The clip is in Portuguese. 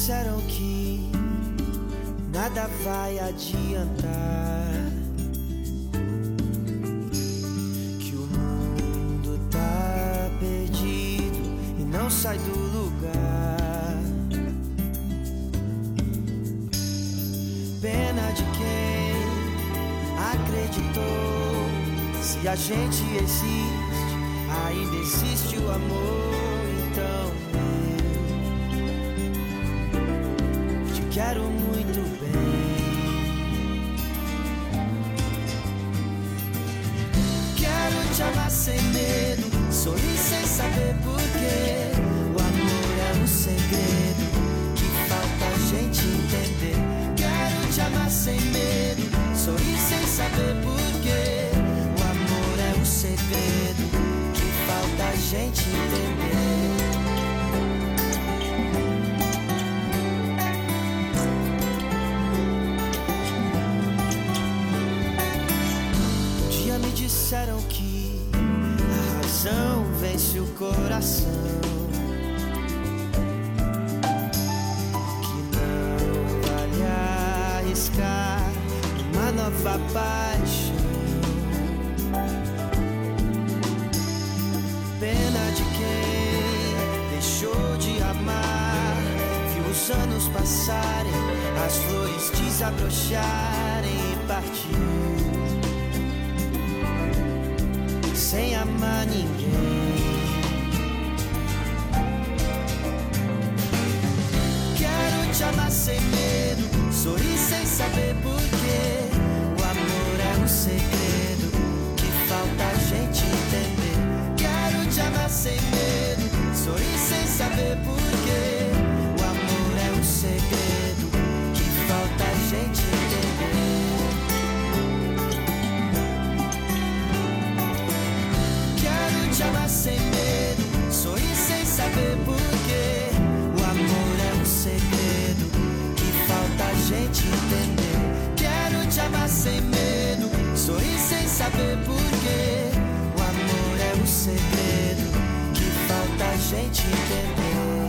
disseram que nada vai adiantar, que o mundo tá perdido e não sai do lugar. Pena de quem acreditou. Se a gente existe, ainda existe o amor. Então eu te quero muito bem. Quero te amar sem medo, sorrir sem saber porquê. O amor é um segredo que falta a gente entender. Quero te amar sem medo, sorrir sem saber porquê. O amor é um segredo que falta a gente entender. Um dia me disseram que a razão vence o coração, uma nova paixão. Pena de quem deixou de amar, viu os anos passarem, as flores desabrocharem e partiu sem amar ninguém. Quero te amar sem medo, sorrir sem saber porquê. O amor é um segredo que falta a gente entender. Quero te amar sem medo, sorrir sem saber porquê. O amor é um segredo que falta a gente entender. Quero te amar sem medo, sorrir sem saber porquê. O amor é um segredo que falta a gente entender. Quero te amar sem medo, sorrir sem saber porquê. O amor é um segredo que falta a gente entender.